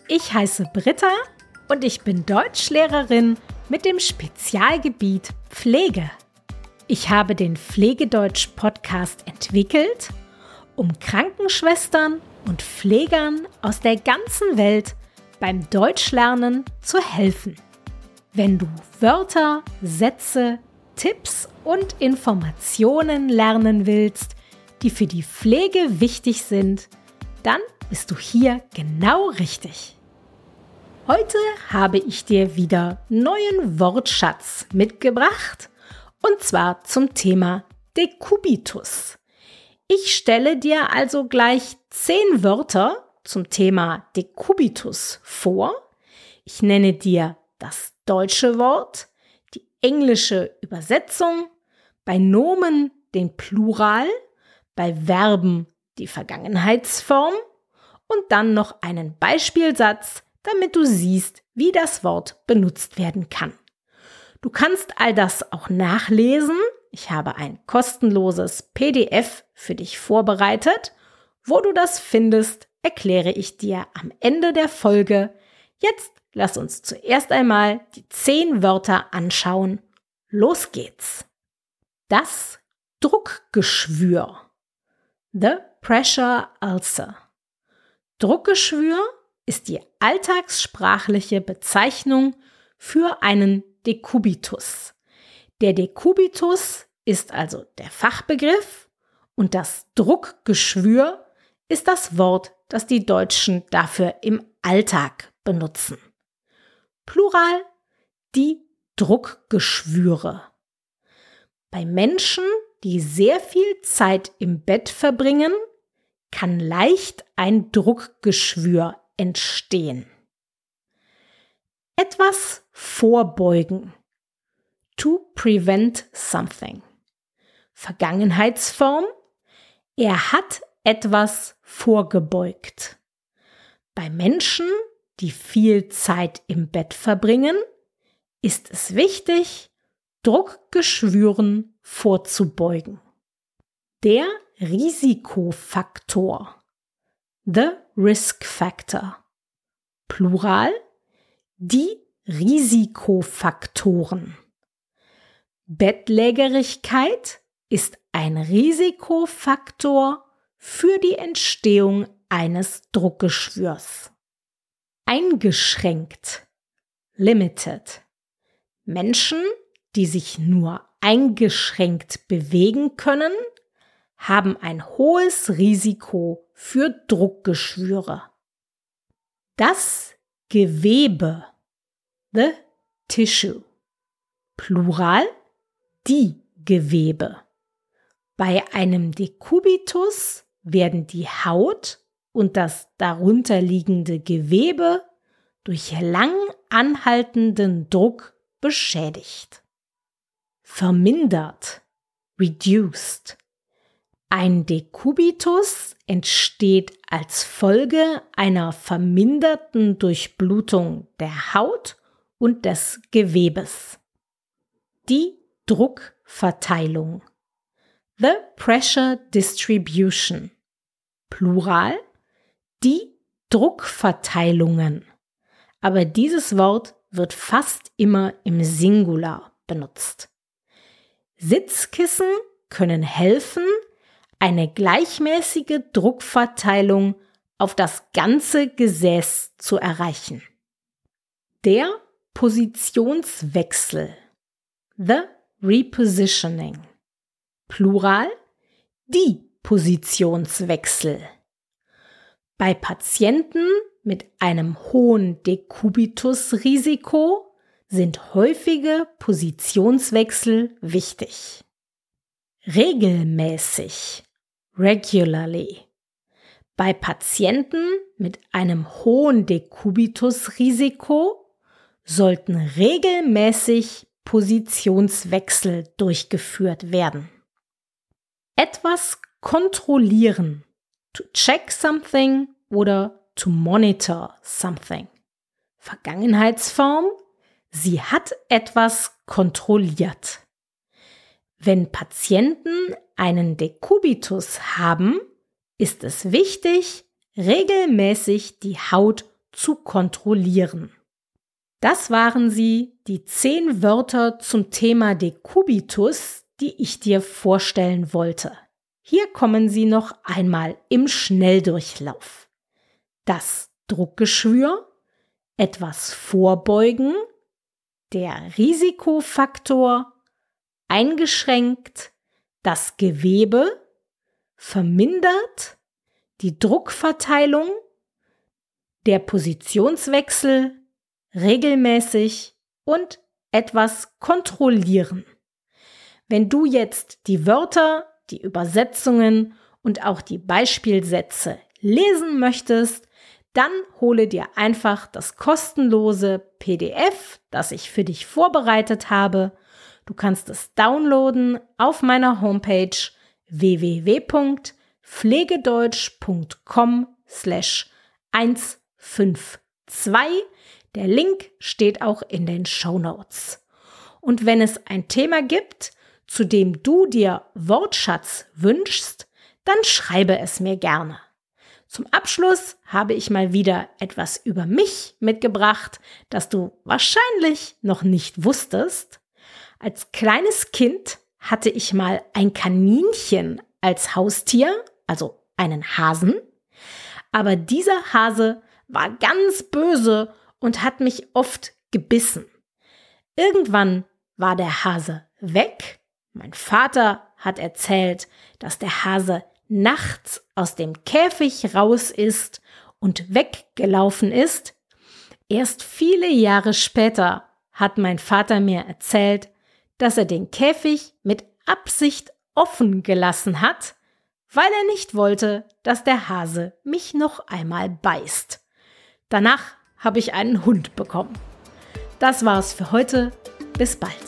Ich heiße Britta und ich bin Deutschlehrerin mit dem Spezialgebiet Pflege. Ich habe den Pflegedeutsch-Podcast entwickelt, um Krankenschwestern und Pflegern aus der ganzen Welt beim Deutschlernen zu helfen. Wenn du Wörter, Sätze, Tipps und Informationen lernen willst, die für die Pflege wichtig sind, dann bist du hier genau richtig. Heute habe ich dir wieder neuen Wortschatz mitgebracht, und zwar zum Thema Dekubitus. Ich stelle dir also gleich 10 Wörter zum Thema Dekubitus vor. Ich nenne dir das deutsche Wort, die englische Übersetzung, bei Nomen den Plural, bei Verben die Vergangenheitsform und dann noch einen Beispielsatz, damit du siehst, wie das Wort benutzt werden kann. Du kannst all das auch nachlesen. Ich habe ein kostenloses PDF für dich vorbereitet. Wo du das findest, erkläre ich dir am Ende der Folge. Jetzt lass uns zuerst einmal die 10 Wörter anschauen. Los geht's. Das Druckgeschwür. The pressure ulcer. Druckgeschwür ist die alltagssprachliche Bezeichnung für einen Dekubitus. Der Dekubitus ist also der Fachbegriff und das Druckgeschwür ist das Wort, das die Deutschen dafür im Alltag benutzen. Plural die Druckgeschwüre. Bei Menschen, die sehr viel Zeit im Bett verbringen, kann leicht ein Druckgeschwür entstehen. Etwas vorbeugen. To prevent something. Vergangenheitsform. Er hat etwas vorgebeugt. Bei Menschen, die viel Zeit im Bett verbringen, ist es wichtig, Druckgeschwüren vorzubeugen. Der Risikofaktor. The risk factor. Plural. Die Risikofaktoren. Bettlägerigkeit ist ein Risikofaktor für die Entstehung eines Druckgeschwürs. Eingeschränkt. Limited. Menschen, die sich nur eingeschränkt bewegen können, haben ein hohes Risiko für Druckgeschwüre. Das Gewebe. The tissue. Plural. Die Gewebe. Bei einem Dekubitus werden die Haut und das darunterliegende Gewebe durch lang anhaltenden Druck beschädigt. Vermindert. Reduced. Ein Dekubitus entsteht als Folge einer verminderten Durchblutung der Haut und des Gewebes. Die Druckverteilung. The pressure distribution. Plural. Die Druckverteilungen. Aber dieses Wort wird fast immer im Singular benutzt. Sitzkissen können helfen, eine gleichmäßige Druckverteilung auf das ganze Gesäß zu erreichen. Der Positionswechsel. The repositioning. Plural. Die Positionswechsel. Bei Patienten mit einem hohen Dekubitusrisiko sind häufige Positionswechsel wichtig. Regelmäßig. Regularly. Bei Patienten mit einem hohen Dekubitusrisiko sollten regelmäßig Positionswechsel durchgeführt werden. Etwas kontrollieren. To check something oder to monitor something. Vergangenheitsform. Sie hat etwas kontrolliert. Wenn Patienten einen Dekubitus haben, ist es wichtig, regelmäßig die Haut zu kontrollieren. Das waren sie, die 10 Wörter zum Thema Dekubitus, die ich dir vorstellen wollte. Hier kommen sie noch einmal im Schnelldurchlauf. Das Druckgeschwür, etwas vorbeugen, der Risikofaktor, eingeschränkt, das Gewebe, vermindert, die Druckverteilung, der Positionswechsel, regelmäßig und etwas kontrollieren. Wenn du jetzt die Wörter, die Übersetzungen und auch die Beispielsätze lesen möchtest, dann hole dir einfach das kostenlose PDF, das ich für dich vorbereitet habe. Du kannst es downloaden auf meiner Homepage www.pflegedeutsch.com/152. Der Link steht auch in den Shownotes. Und wenn es ein Thema gibt, zu dem du dir Wortschatz wünschst, dann schreibe es mir gerne. Zum Abschluss habe ich mal wieder etwas über mich mitgebracht, das du wahrscheinlich noch nicht wusstest. Als kleines Kind hatte ich mal ein Kaninchen als Haustier, also einen Hasen. Aber dieser Hase war ganz böse und hat mich oft gebissen. Irgendwann war der Hase weg. Mein Vater hat erzählt, dass der Hase nachts aus dem Käfig raus ist und weggelaufen ist. Erst viele Jahre später hat mein Vater mir erzählt, dass er den Käfig mit Absicht offen gelassen hat, weil er nicht wollte, dass der Hase mich noch einmal beißt. Danach habe ich einen Hund bekommen. Das war's für heute. Bis bald.